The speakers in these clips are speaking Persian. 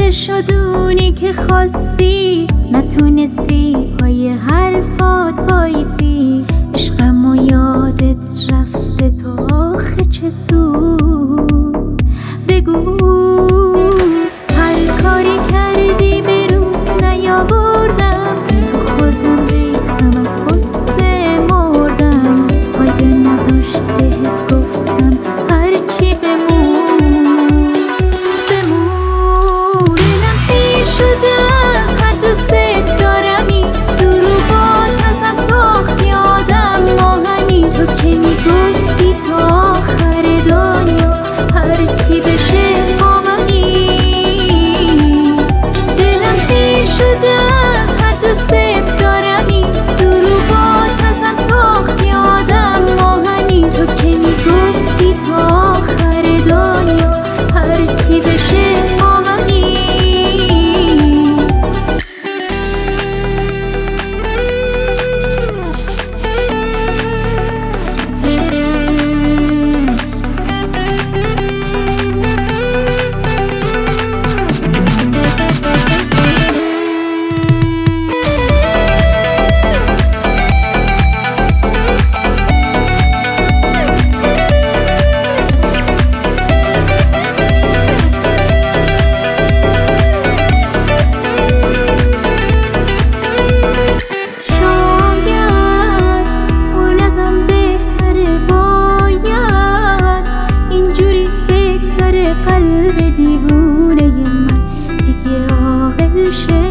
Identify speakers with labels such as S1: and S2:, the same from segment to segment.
S1: خسته شدونی که خواستی، نتونستی پای حرفات وایسی. عشقم و یادت رفته تو آخه چه سود؟ بگو هر کاری کردی به روت نیاوردم، تو خودم ریختم از قصه مردم. فایده نداشت بهت گفتم هرچی بمون بمون. دلم پیر شده هر دوست دارمی، دروغات ازم ساختی آدم ماهنی. تو که میگفتی تا آخر دنیا هرچی بشه با منی. دلم پیر شده هر دوست دارمی، دروغات ازم ساختی آدم ماهنی. تو که میگفتی تا آخر دنیا هرچی بشه با منی. قلب دیوونه من دیگه عاقل شه.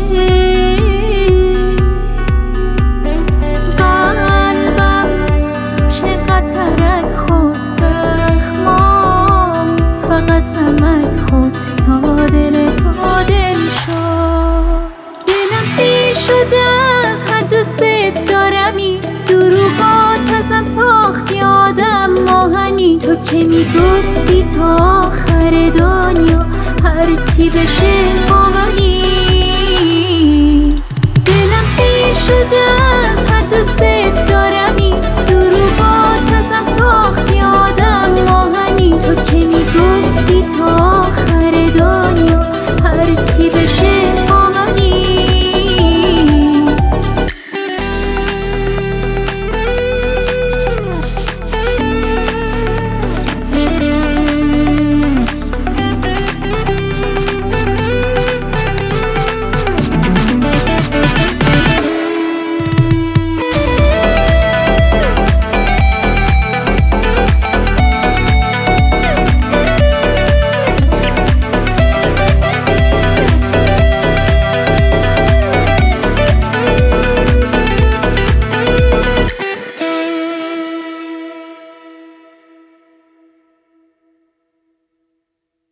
S1: قلبم چقدر ترک خورد، زخمام فقط نمک خورد تا دل شد. دلم پیر شده هر دوست دارمی، دروغات ازم ساختی آدم ماهنی. تو که میگفتی تا آخر دنیا هرچی بشه